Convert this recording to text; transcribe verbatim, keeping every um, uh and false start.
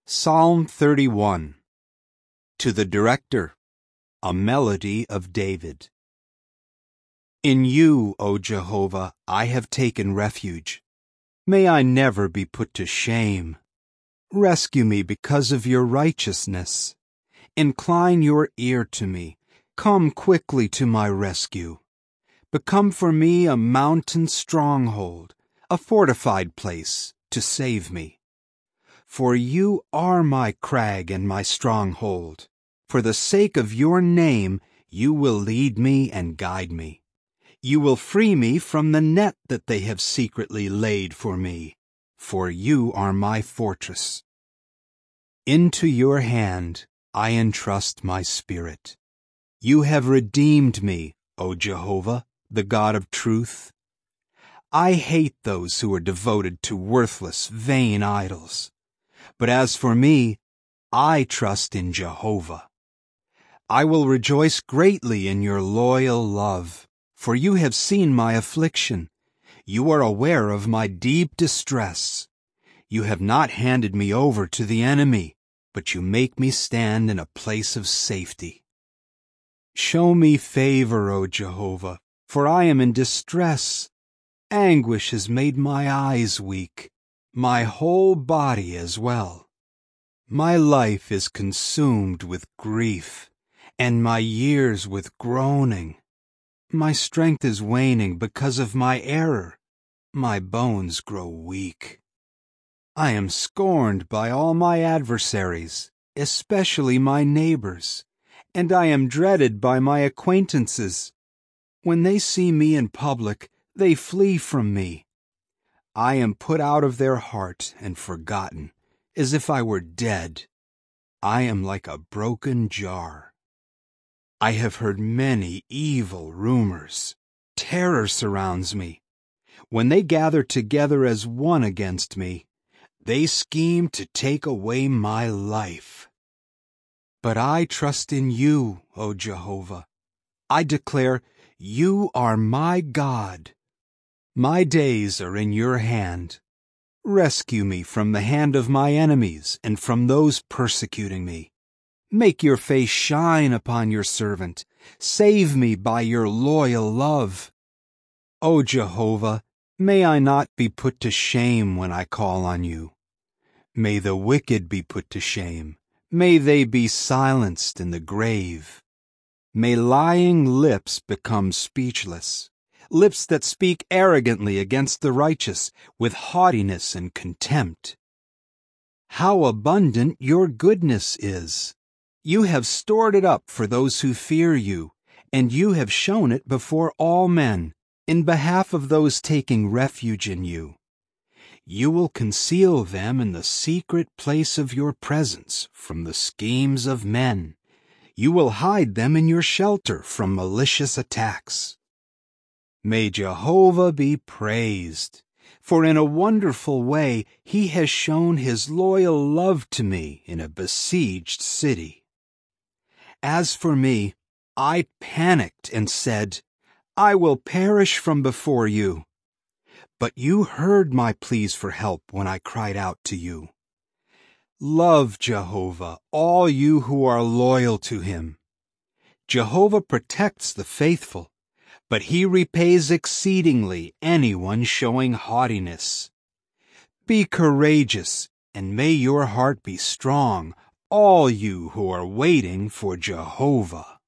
Psalm thirty-one. To the Director, a Melody of David. In you, O Jehovah, I have taken refuge. May I never be put to shame. Rescue me because of your righteousness. Incline your ear to me. Come quickly to my rescue. Become for me a mountain stronghold, a fortified place to save me. For you are my crag and my stronghold. For the sake of your name, you will lead me and guide me. You will free me from the net that they have secretly laid for me, for you are my fortress. Into your hand I entrust my spirit. You have redeemed me, O Jehovah, the God of truth. I hate those who are devoted to worthless, vain idols. But as for me, I trust in Jehovah. I will rejoice greatly in your loyal love, for you have seen my affliction. You are aware of my deep distress. You have not handed me over to the enemy, but you make me stand in a place of safety. Show me favor, O Jehovah, for I am in distress. Anguish has made my eyes weak, my whole body as well. My life is consumed with grief, and my years with groaning. My strength is waning because of my error. My bones grow weak. I am scorned by all my adversaries, especially my neighbors, and I am dreaded by my acquaintances. When they see me in public, they flee from me. I am put out of their heart and forgotten, as if I were dead. I am like a broken jar. I have heard many evil rumors. Terror surrounds me. When they gather together as one against me, they scheme to take away my life. But I trust in you, O Jehovah. I declare, you are my God. My days are in your hand. Rescue me from the hand of my enemies and from those persecuting me. Make your face shine upon your servant. Save me by your loyal love. O Jehovah, may I not be put to shame when I call on you. May the wicked be put to shame. May they be silenced in the grave. May lying lips become speechless, lips that speak arrogantly against the righteous with haughtiness and contempt. How abundant your goodness is! You have stored it up for those who fear you, and you have shown it before all men, in behalf of those taking refuge in you. You will conceal them in the secret place of your presence from the schemes of men. You will hide them in your shelter from malicious attacks. May Jehovah be praised, for in a wonderful way he has shown his loyal love to me in a besieged city. As for me, I panicked and said, I will perish from before you. But you heard my pleas for help when I cried out to you. Love Jehovah, all you who are loyal to him. Jehovah protects the faithful, but he repays exceedingly anyone showing haughtiness. Be courageous, and may your heart be strong, all you who are waiting for Jehovah.